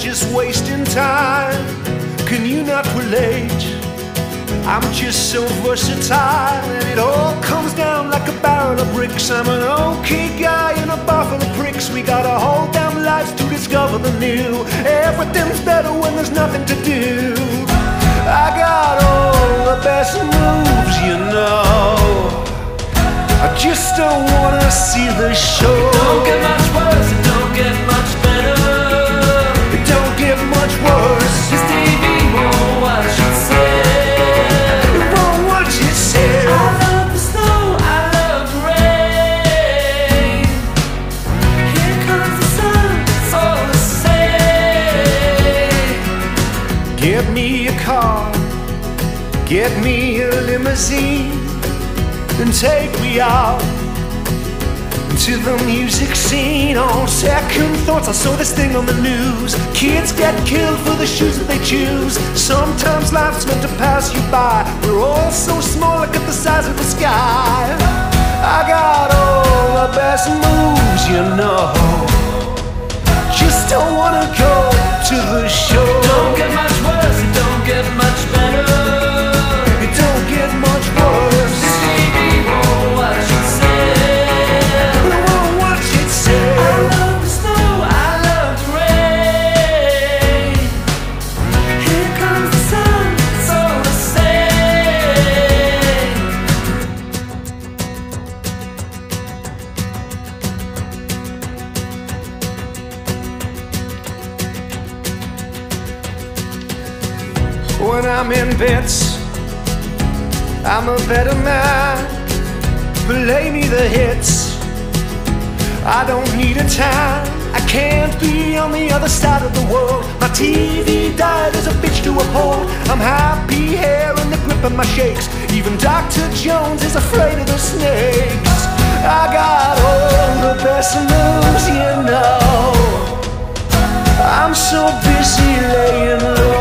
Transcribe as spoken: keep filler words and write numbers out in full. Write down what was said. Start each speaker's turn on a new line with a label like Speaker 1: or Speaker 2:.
Speaker 1: just wasting time. Can you not relate? I'm just so versatile, and it all comes down like a barrel of bricks. I'm an okay guy in a bar full of pricks. We got a whole damn lives to discover the new. Everything's better when there's nothing to do. I got all the best moves, you know. I just don't wanna see the show.
Speaker 2: Don't get much worse, it don't get much better.
Speaker 1: It don't get much worse.
Speaker 2: This T V won't watch it say.
Speaker 1: It won't watch it say.
Speaker 2: I love the snow, I love the rain. Here comes the sun, it's all the same.
Speaker 1: Get me a car, get me a limousine, and take me out to the music scene. On second thoughts, I saw this thing on the news. Kids get killed for the shoes that they choose. Sometimes life's meant to pass you by. We're all so small, look at the size of the sky. I got all the best moves, you know. Just don't wanna go to the show.
Speaker 2: Don't get much worse, it don't get much better.
Speaker 1: It don't get much worse.
Speaker 2: This T V won't watch it say.
Speaker 1: It won't watch it say.
Speaker 2: I love the snow, I love the rain. Here comes the sun, it's all the same.
Speaker 1: When I'm in bits, I'm a better man. Play me the hits, I don't need a time. I can't be on the other side of the world. My T V died as a bitch to uphold. I'm happy here in the grip of my shakes. Even Doctor Jones is afraid of the snakes. I got all the best moves, you know. I'm so busy laying low.